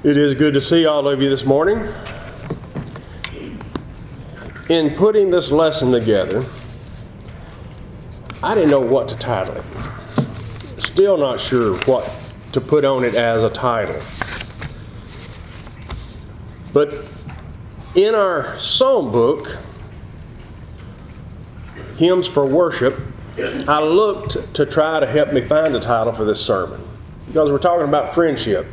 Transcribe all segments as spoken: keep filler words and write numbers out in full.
It is good to see all of you this morning. In putting this lesson together, I didn't know what to title it. Still not sure what to put on it as a title. But in our psalm book, Hymns for Worship, I looked to try to help me find a title for this sermon, because we're talking about friendship.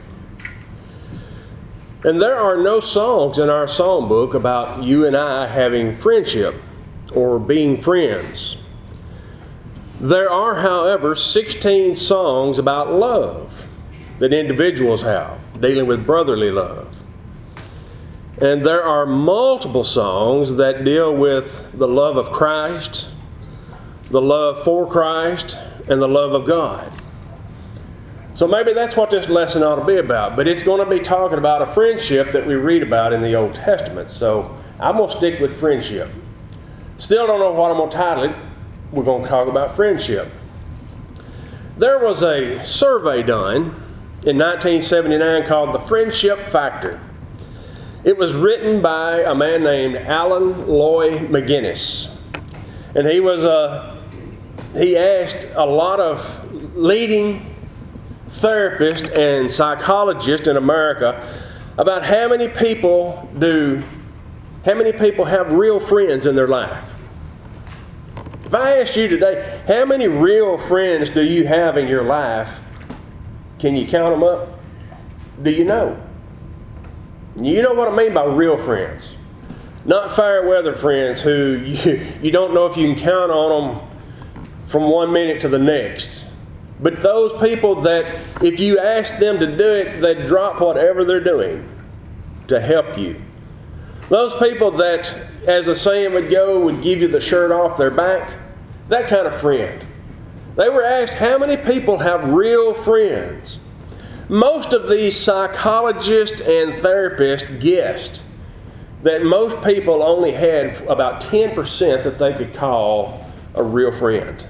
And there are no songs in our psalm book about you and I having friendship or being friends. There are, however, sixteen songs about love that individuals have, dealing with brotherly love. And there are multiple songs that deal with the love of Christ, the love for Christ, and the love of God. So maybe that's what this lesson ought to be about. But it's going to be talking about a friendship that we read about in the Old Testament. So I'm going to stick with friendship. Still don't know what I'm going to title it. We're going to talk about friendship. There was a survey done in nineteen seventy-nine called the Friendship Factor. It was written by a man named Alan Loy McGinnis. And he was a, he asked a lot of leading therapists and psychologists in America about how many people do, how many people have real friends in their life. If I asked you today, how many real friends do you have in your life? Can you count them up? Do you know? You know what I mean by real friends. Not fair weather friends who you, you don't know if you can count on them from one minute to the next. But those people that if you ask them to do it, they drop whatever they're doing to help you. Those people that, as the saying would go, would give you the shirt off their back. That kind of friend. They were asked how many people have real friends. Most of these psychologists and therapists guessed that most people only had about ten percent that they could call a real friend.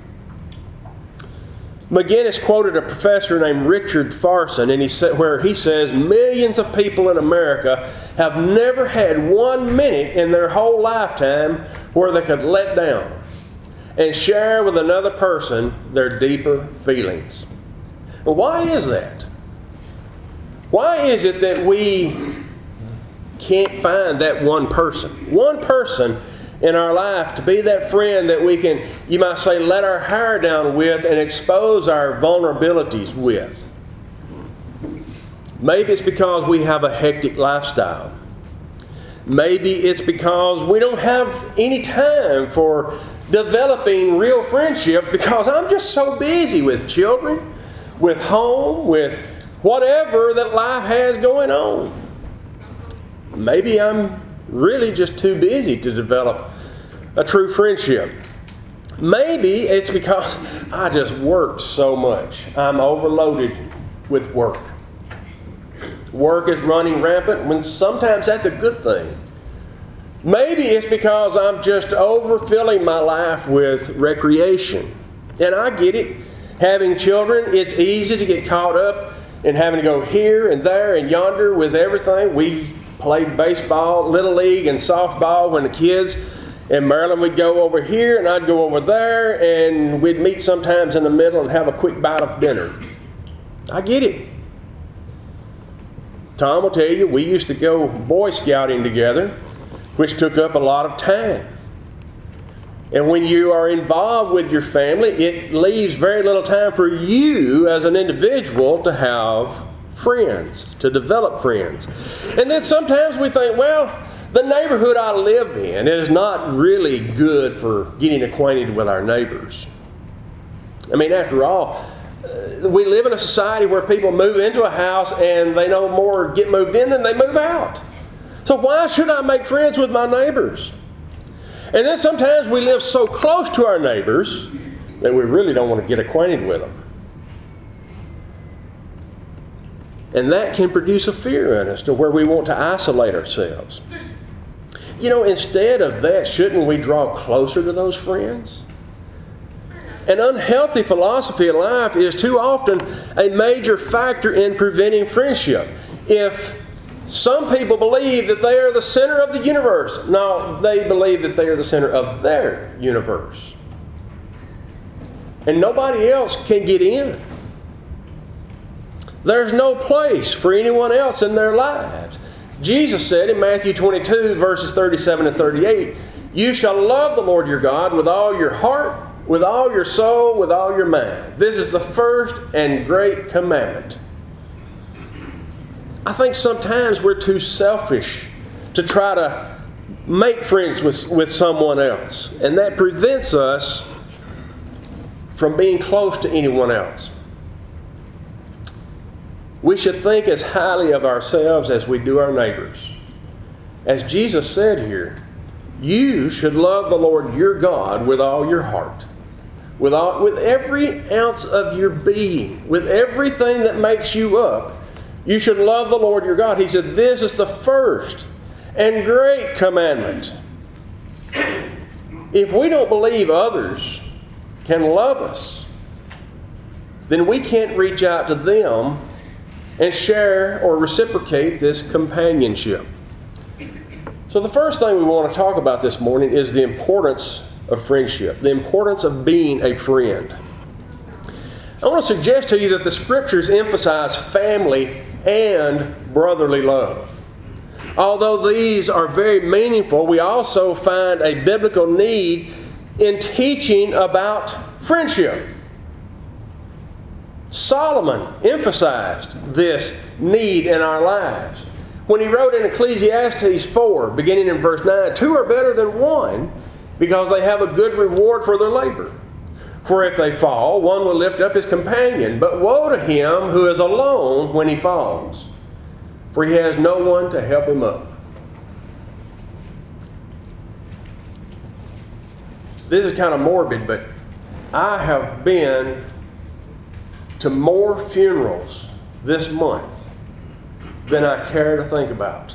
McGinnis quoted a professor named Richard Farson, and he said, where he says millions of people in America have never had one minute in their whole lifetime where they could let down and share with another person their deeper feelings. Well, why is that? Why is it that we can't find that one person? One person in our life to be that friend that we can, you might say, let our hair down with and expose our vulnerabilities with. Maybe it's because we have a hectic lifestyle. Maybe it's because we don't have any time for developing real friendships because I'm just so busy with children, with home, with whatever that life has going on. Maybe I'm really just too busy to develop a true friendship. Maybe it's because I just work so much. I'm overloaded with work. Work is running rampant when sometimes that's a good thing. Maybe it's because I'm just overfilling my life with recreation. And I get it. Having children, it's easy to get caught up in having to go here and there and yonder with everything. We played baseball, Little League, and softball when the kids in Maryland would go over here and I'd go over there, and we'd meet sometimes in the middle and have a quick bite of dinner. I get it. Tom will tell you, we used to go Boy Scouting together, which took up a lot of time. And when you are involved with your family, it leaves very little time for you as an individual to have friends, to develop friends. And then sometimes we think, well, the neighborhood I live in is not really good for getting acquainted with our neighbors. I mean, after all, uh, we live in a society where people move into a house and they no more get moved in than they move out. So why should I make friends with my neighbors? And then sometimes we live so close to our neighbors that we really don't want to get acquainted with them. And that can produce a fear in us to where we want to isolate ourselves. You know, instead of that, shouldn't we draw closer to those friends? An unhealthy philosophy of life is too often a major factor in preventing friendship. If Some people believe that they are the center of the universe. No, they believe that they are the center of their universe. And nobody else can get in. There's no place for anyone else in their lives. Jesus said in Matthew twenty-two, verses thirty-seven and thirty-eight, "You shall love the Lord your God with all your heart, with all your soul, with all your mind. This is the first and great commandment." I think sometimes we're too selfish to try to make friends with, with someone else. And that prevents us from being close to anyone else. We should think as highly of ourselves as we do our neighbors. As Jesus said here, you should love the Lord your God with all your heart, with, all, with every ounce of your being, with everything that makes you up. You should love the Lord your God. He said, this is the first and great commandment. If we don't believe others can love us, then we can't reach out to them and share or reciprocate this companionship. So the first thing we want to talk about this morning is the importance of friendship, the importance of being a friend. I want to suggest to you that the Scriptures emphasize family and brotherly love. Although these are very meaningful, we also find a biblical need in teaching about friendship. Solomon emphasized this need in our lives when he wrote in Ecclesiastes four, beginning in verse nine, "Two are better than one because they have a good reward for their labor. For if they fall, one will lift up his companion. But woe to him who is alone when he falls, for he has no one to help him up." This is kind of morbid, but I have been to more funerals this month than I care to think about.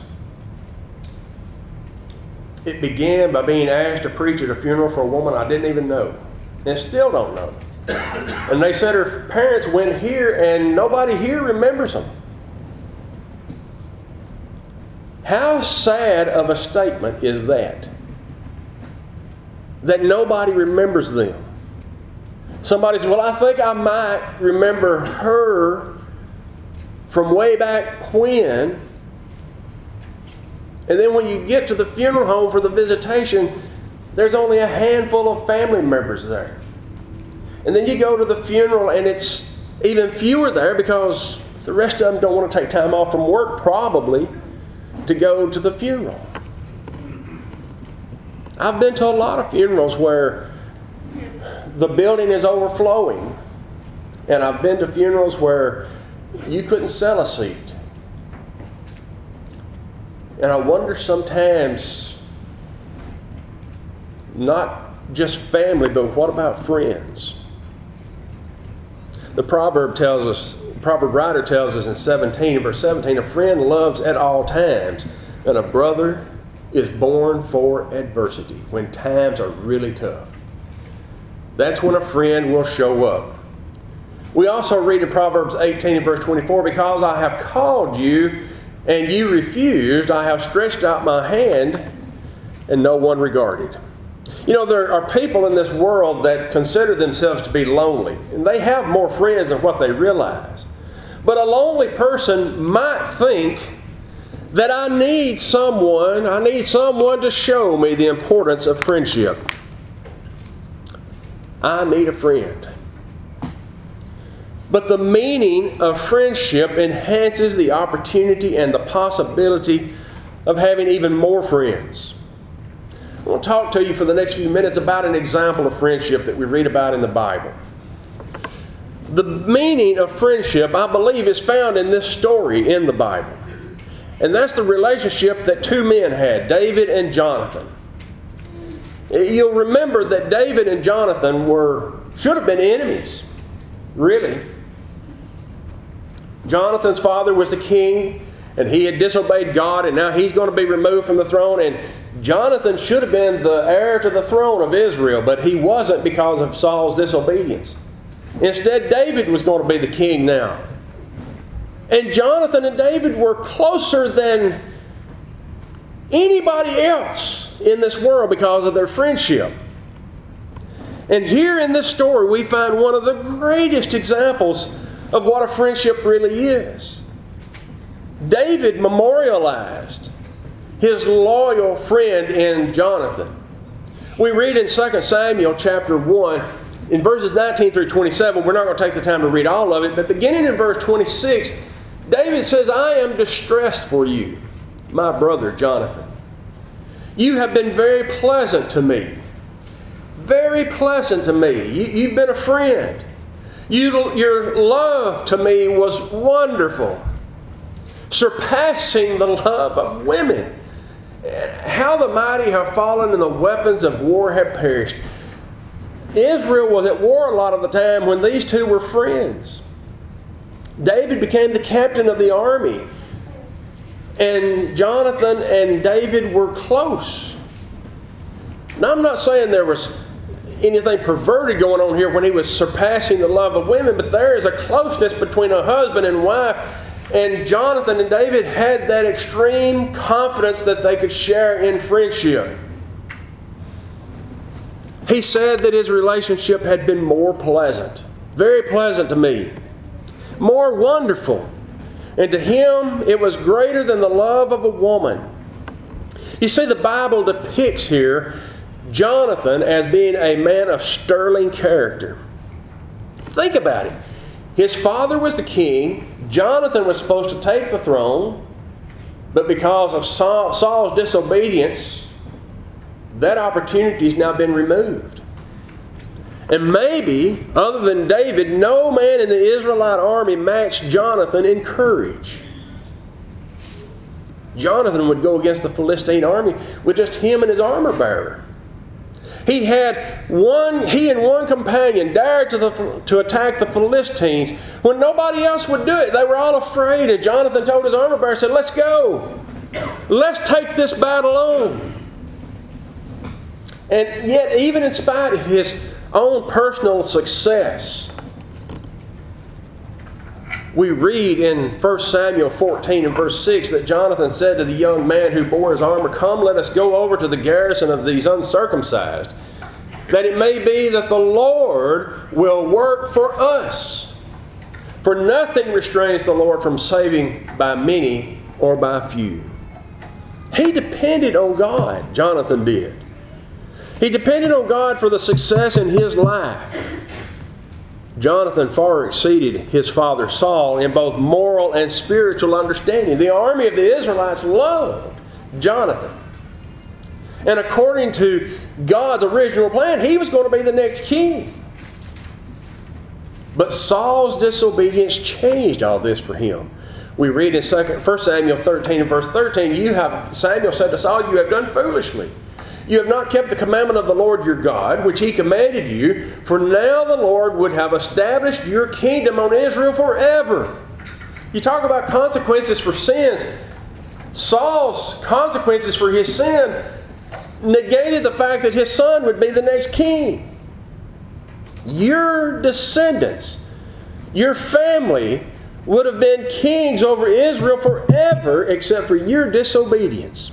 It began by being asked to preach at a funeral for a woman I didn't even know, and still don't know. And they said her parents went here and nobody here remembers them. How sad of a statement is that? That nobody remembers them. Somebody says, "Well, I think I might remember her from way back when." And then when you get to the funeral home for the visitation, there's only a handful of family members there. And then you go to the funeral and it's even fewer there because the rest of them don't want to take time off from work probably to go to the funeral. I've been to a lot of funerals where the building is overflowing. And I've been to funerals where you couldn't sell a seat. And I wonder sometimes, not just family, but what about friends? The proverb tells us, the proverb writer tells us in seventeen, verse seventeen, "A friend loves at all times, and a brother is born for adversity," when times are really tough. That's when a friend will show up. We also read in Proverbs eighteen and verse twenty-four, "Because I have called you and you refused, I have stretched out my hand and no one regarded." You know, there are people in this world that consider themselves to be lonely, and they have more friends than what they realize. But a lonely person might think that I need someone, I need someone to show me the importance of friendship. I need a friend. But the meaning of friendship enhances the opportunity and the possibility of having even more friends. I want to talk to you for the next few minutes about an example of friendship that we read about in the Bible. The meaning of friendship, I believe, is found in this story in the Bible. And that's the relationship that two men had, David and Jonathan. You'll remember that David and Jonathan were should have been enemies, really. Jonathan's father was the king, and he had disobeyed God, and now he's going to be removed from the throne. And Jonathan should have been the heir to the throne of Israel, but he wasn't because of Saul's disobedience. Instead, David was going to be the king now. And Jonathan and David were closer than anybody else in this world because of their friendship. And here in this story, we find one of the greatest examples of what a friendship really is. David memorialized his loyal friend in Jonathan. We read in Second Samuel chapter one, in verses nineteen through twenty-seven, we're not going to take the time to read all of it, but beginning in verse twenty-six, David says, I am distressed for you, my brother Jonathan. You have been very pleasant to me. Very pleasant to me. You, you've been a friend. You, your love to me was wonderful, surpassing the love of women. How the mighty have fallen and the weapons of war have perished. Israel was at war a lot of the time when these two were friends. David became the captain of the army, and Jonathan and David were close. Now, I'm not saying there was anything perverted going on here when he was surpassing the love of women, but there is a closeness between a husband and wife, and Jonathan and David had that extreme confidence that they could share in friendship. He said that his relationship had been more pleasant, very pleasant to me, more wonderful, and to him it was greater than the love of a woman. You see, the Bible depicts here Jonathan as being a man of sterling character. Think about it. His father was the king. Jonathan was supposed to take the throne, but because of Saul, Saul's disobedience, that opportunity has now been removed. And maybe, other than David, no man in the Israelite army matched Jonathan in courage. Jonathan would go against the Philistine army with just him and his armor bearer. He had one, he and one companion dared to, the, to attack the Philistines when nobody else would do it. They were all afraid, and Jonathan told his armor bearer, said, let's go. Let's take this battle on. And yet, even in spite of his own personal success, we read in First Samuel fourteen and verse six that Jonathan said to the young man who bore his armor, come, let us go over to the garrison of these uncircumcised, that it may be that the Lord will work for us. For nothing restrains the Lord from saving by many or by few. He depended on God, Jonathan did. He depended on God for the success in his life. Jonathan far exceeded his father Saul in both moral and spiritual understanding. The army of the Israelites loved Jonathan. And according to God's original plan, he was going to be the next king. But Saul's disobedience changed all this for him. We read in First Samuel thirteen and verse thirteen, you have, Samuel said to Saul, you have done foolishly. You have not kept the commandment of the Lord your God, which he commanded you, for now the Lord would have established your kingdom on Israel forever. You talk about consequences for sins. Saul's consequences for his sin negated the fact that his son would be the next king. Your descendants, your family, would have been kings over Israel forever except for your disobedience.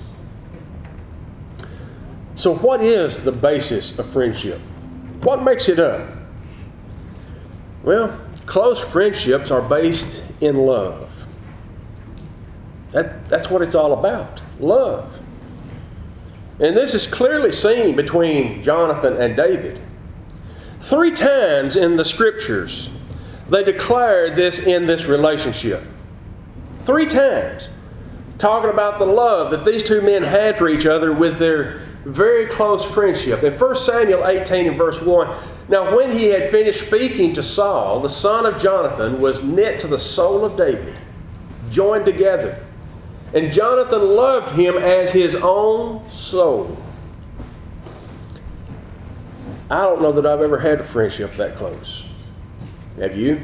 So what is the basis of friendship? What makes it up? Well, close friendships are based in love. That, that's what it's all about, love. And this is clearly seen between Jonathan and David. Three times in the Scriptures, they declared this in this relationship. Three times, talking about the love that these two men had for each other with their very close friendship. In First Samuel eighteen and verse one, now when he had finished speaking to Saul, the son of Jonathan was knit to the soul of David, joined together. And Jonathan loved him as his own soul. I don't know that I've ever had a friendship that close. Have you?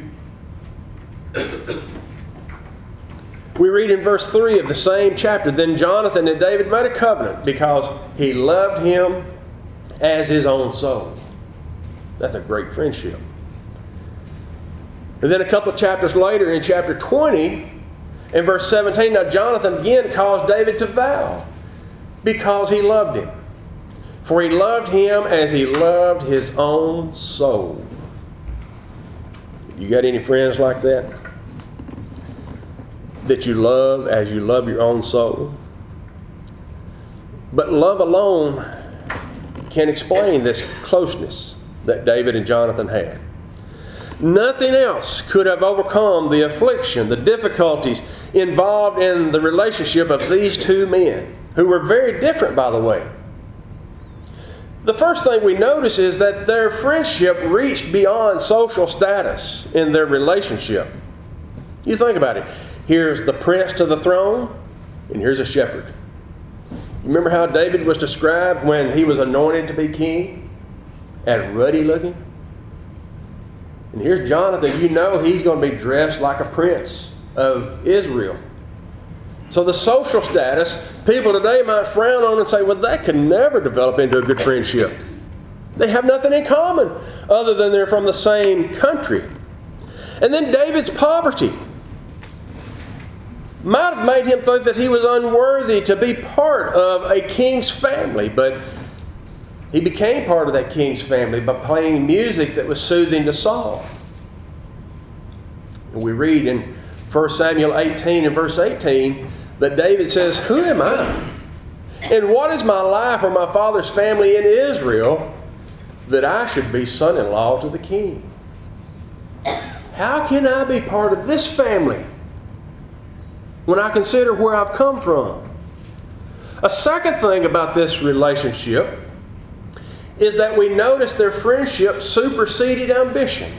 We read in verse three of the same chapter, then Jonathan and David made a covenant because he loved him as his own soul. That's a great friendship. And then a couple of chapters later, in chapter twenty, In verse seventeen, now Jonathan again caused David to vow because he loved him. For he loved him as he loved his own soul. You got any friends like that? That you love as you love your own soul? But love alone can explain this closeness that David and Jonathan had. Nothing else could have overcome the affliction, the difficulties involved in the relationship of these two men, who were very different, by the way. The first thing we notice is that their friendship reached beyond social status in their relationship. You think about it. Here's the prince to the throne, and here's a shepherd. You remember how David was described when he was anointed to be king? As ruddy looking. And here's Jonathan. You know he's going to be dressed like a prince of Israel. So the social status, people today might frown on and say, well, that could never develop into a good friendship. They have nothing in common other than they're from the same country. And then David's poverty might have made him think that he was unworthy to be part of a king's family. But he became part of that king's family by playing music that was soothing to Saul. And we read in First Samuel eighteen and verse eighteen that David says, who am I? And what is my life or my father's family in Israel that I should be son-in-law to the king? How can I be part of this family when I consider where I've come from? A second thing about this relationship is that we notice their friendship superseded ambition.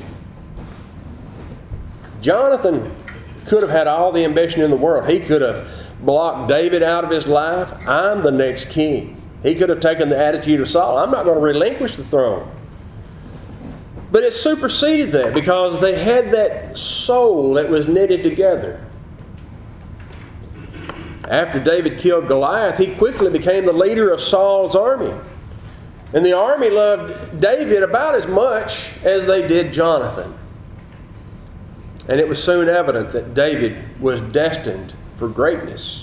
Jonathan could have had all the ambition in the world. He could have blocked David out of his life. I'm the next king. He could have taken the attitude of Saul. I'm not going to relinquish the throne. But it superseded that because they had that soul that was knitted together. After David killed Goliath, he quickly became the leader of Saul's army. And the army loved David about as much as they did Jonathan. And it was soon evident that David was destined for greatness.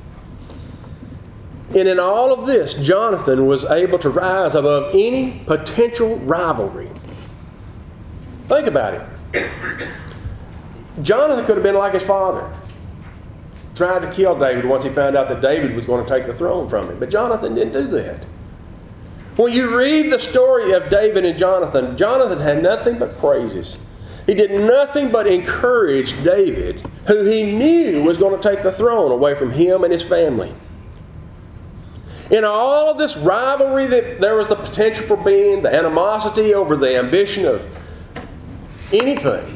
And in all of this, Jonathan was able to rise above any potential rivalry. Think about it. Jonathan could have been like his father. Tried to kill David once he found out that David was going to take the throne from him. But Jonathan didn't do that. When you read the story of David and Jonathan, Jonathan had nothing but praises. He did nothing but encourage David, who he knew was going to take the throne away from him and his family. In all of this rivalry that there was the potential for being, the animosity over the ambition of anything,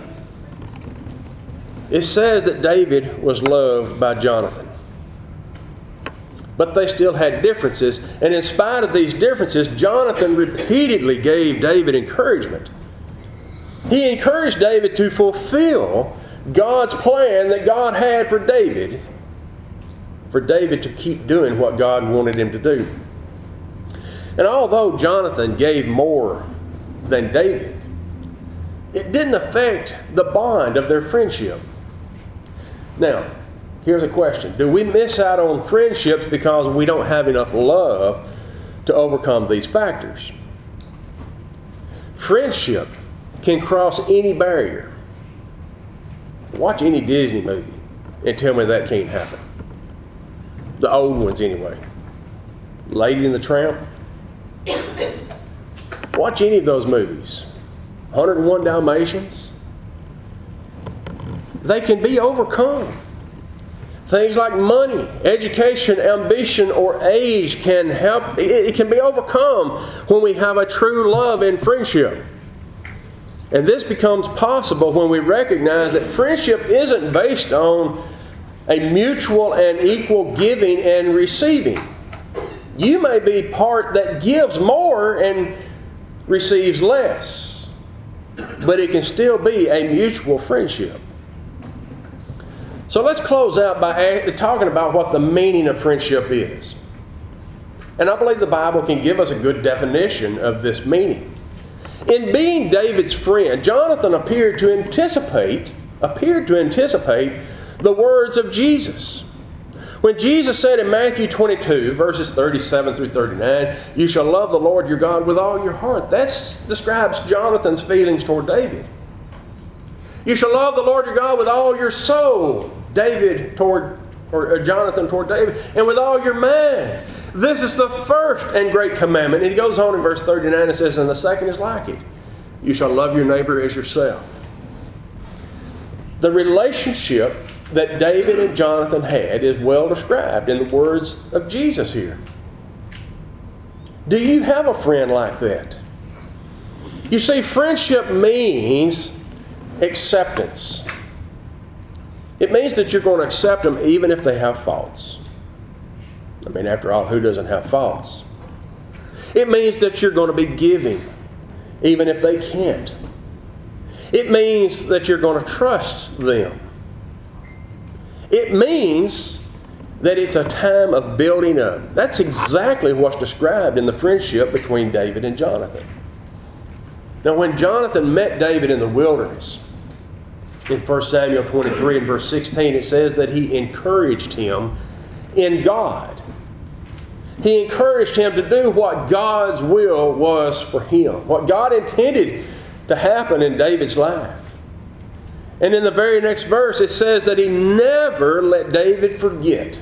it says that David was loved by Jonathan. But they still had differences, and in spite of these differences, Jonathan repeatedly gave David encouragement. He encouraged David to fulfill God's plan that God had for David, for David to keep doing what God wanted him to do. And although Jonathan gave more than David, it didn't affect the bond of their friendship. Now, here's a question. Do we miss out on friendships because we don't have enough love to overcome these factors? Friendship can cross any barrier. Watch any Disney movie and tell me that can't happen. The old ones anyway. Lady and the Tramp. Watch any of those movies. one oh one Dalmatians. They can be overcome. Things like money, education, ambition, or age can help. It can be overcome when we have a true love and friendship. And this becomes possible when we recognize that friendship isn't based on a mutual and equal giving and receiving. You may be part that gives more and receives less, but it can still be a mutual friendship. So let's close out by talking about what the meaning of friendship is. And I believe the Bible can give us a good definition of this meaning. In being David's friend, Jonathan appeared to anticipate, appeared to anticipate the words of Jesus. When Jesus said in Matthew twenty-two, verses thirty-seven through thirty-nine, you shall love the Lord your God with all your heart. That describes Jonathan's feelings toward David. You shall love the Lord your God with all your soul. David toward, or Jonathan toward David, and with all your mind. This is the first and great commandment. And he goes on in verse thirty-nine and says, and the second is like it. You shall love your neighbor as yourself. The relationship that David and Jonathan had is well described in the words of Jesus here. Do you have a friend like that? You see, friendship means acceptance. It means that you're going to accept them even if they have faults. I mean, after all, who doesn't have faults? It means that you're going to be giving even if they can't. It means that you're going to trust them. It means that it's a time of building up. That's exactly what's described in the friendship between David and Jonathan. Now, when Jonathan met David in the wilderness, in First Samuel twenty-three and verse sixteen, it says that he encouraged him in God. He encouraged him to do what God's will was for him, what God intended to happen in David's life. And in the very next verse, it says that he never let David forget.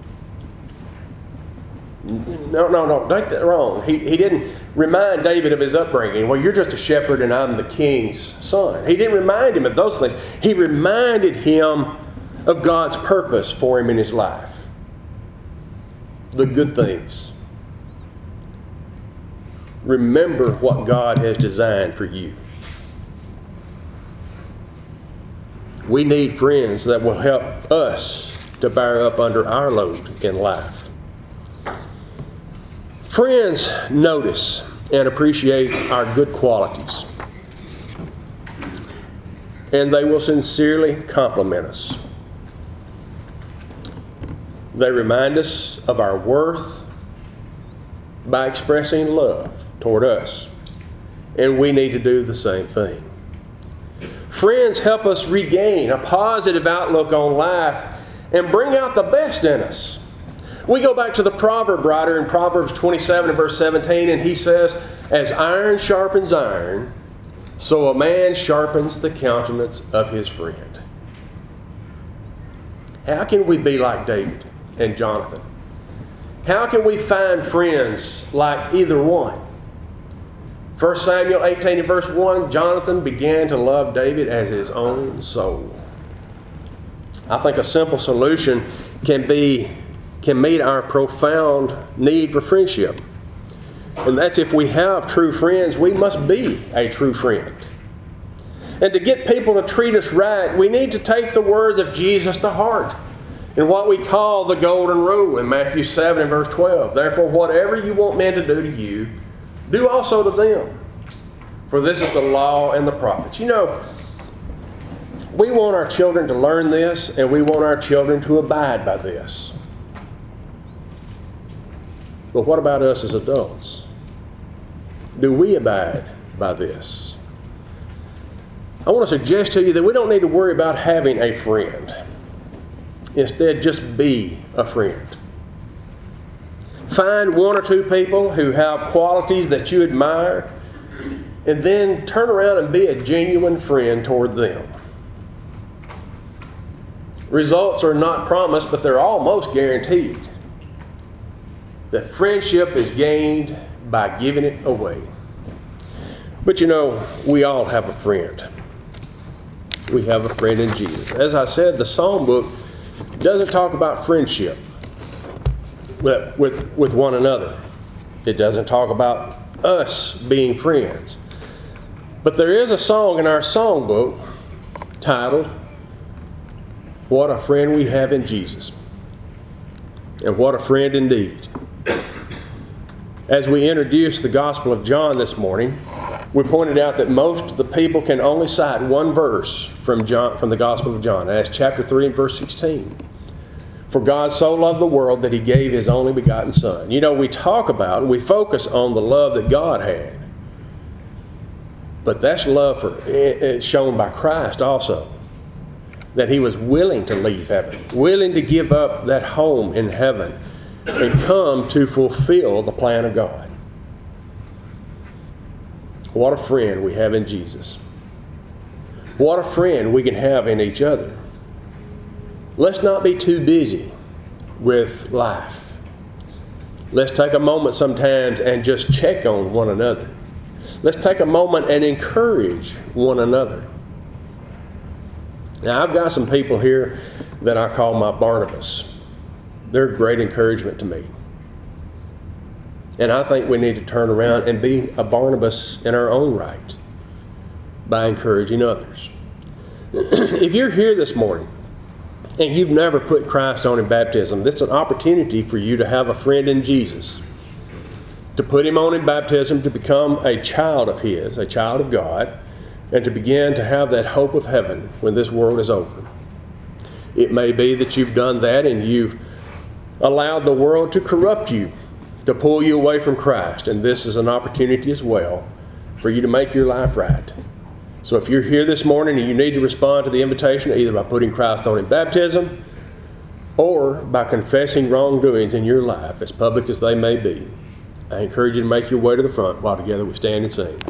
No, no, no, take that wrong. He, he didn't remind David of his upbringing. Well, you're just a shepherd and I'm the king's son. He didn't remind him of those things. He reminded him of God's purpose for him in his life. The good things. Remember what God has designed for you. We need friends that will help us to bear up under our load in life. Friends notice and appreciate our good qualities. And they will sincerely compliment us. They remind us of our worth by expressing love toward us. And we need to do the same thing. Friends help us regain a positive outlook on life and bring out the best in us. We go back to the proverb writer in Proverbs twenty-seven and verse seventeen, and he says, as iron sharpens iron, so a man sharpens the countenance of his friend. How can we be like David and Jonathan? How can we find friends like either one? First Samuel eighteen and verse one, Jonathan began to love David as his own soul. I think a simple solution can be, can meet our profound need for friendship. And that's if we have true friends, we must be a true friend. And to get people to treat us right, we need to take the words of Jesus to heart in what we call the golden rule in Matthew seven and verse twelve. Therefore, whatever you want men to do to you, do also to them. For this is the law and the prophets. You know, we want our children to learn this, and we want our children to abide by this. But what about us as adults? Do we abide by this? I want to suggest to you that we don't need to worry about having a friend. Instead, just be a friend. Find one or two people who have qualities that you admire, and then turn around and be a genuine friend toward them. Results are not promised, but they're almost guaranteed. That friendship is gained by giving it away. But you know, we all have a friend. We have a friend in Jesus. As I said, the Psalm book doesn't talk about friendship with, with, with one another. It doesn't talk about us being friends. But there is a song in our songbook titled, What a Friend We Have in Jesus. And what a friend indeed. As we introduced the Gospel of John this morning, we pointed out that most of the people can only cite one verse from John, from the Gospel of John. That's chapter three and verse sixteen. For God so loved the world that He gave His only begotten Son. You know, we talk about and we focus on the love that God had. But that's love for, it's shown by Christ also. that he was willing to leave heaven, willing to give up that home in heaven and come to fulfill the plan of God. What a friend we have in Jesus. What a friend we can have in each other. Let's not be too busy with life. Let's take a moment sometimes and just check on one another. Let's take a moment and encourage one another. Now, I've got some people here that I call my Barnabas. They're a great encouragement to me. And I think we need to turn around and be a Barnabas in our own right by encouraging others. If you're here this morning and you've never put Christ on in baptism, that's an opportunity for you to have a friend in Jesus, to put him on in baptism, to become a child of his, a child of God, and to begin to have that hope of heaven when this world is over. It may be that you've done that and you've allowed the world to corrupt you, to pull you away from Christ, and this is an opportunity as well for you to make your life right. So if you're here this morning and you need to respond to the invitation either by putting Christ on in baptism or by confessing wrongdoings in your life, as public as they may be, I encourage you to make your way to the front while together we stand and sing.